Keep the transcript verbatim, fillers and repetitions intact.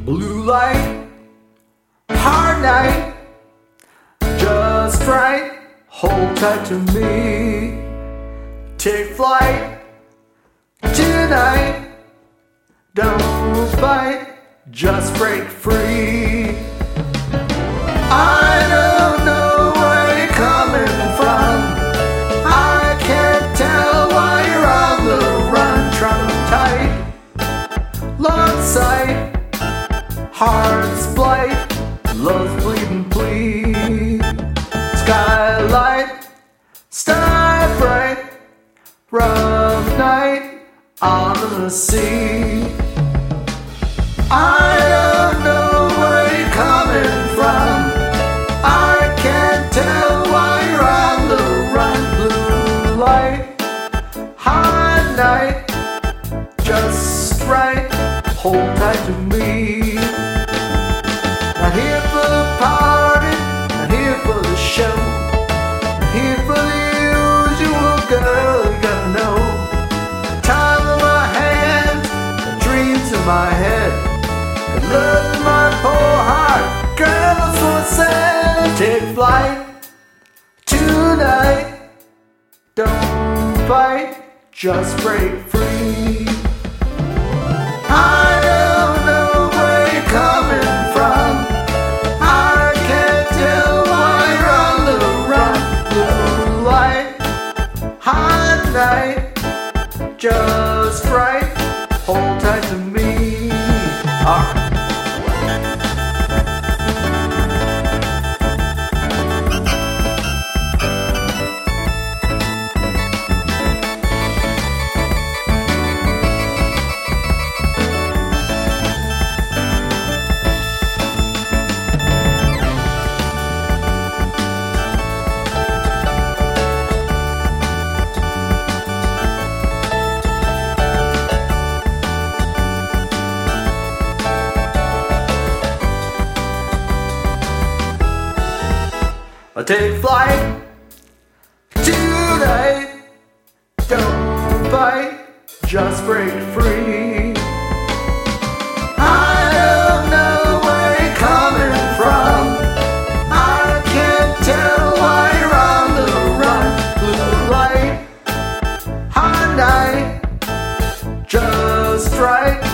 Blue light, hard night, just right, hold tight to me. Take flight tonight, don't fight, just break free. I don't know where you're coming from, I can't tell why you're on the run. Trump tight, long sight, heart's blight, love's bleeding plea. Skylight, star bright, rough night on the sea. I don't know where you're coming from, I can't tell why you're on the run. Blue light, hot night, just right, hold tight to me. Not here for the party, not here for the show, not here for the usual girl, you gotta know. Time in my hands, and dreams in my head, and love in my poor heart, girl, that's what I said. Take flight tonight, don't fight, just break free. I don't know where you're coming from, I can't tell why you're on the run. Blue light, hot night, just right, hold tight to me. Alright. I take flight tonight, don't fight, just break free. I don't know where you're coming from, I can't tell why you're on the run. Blue light, hot night, just right,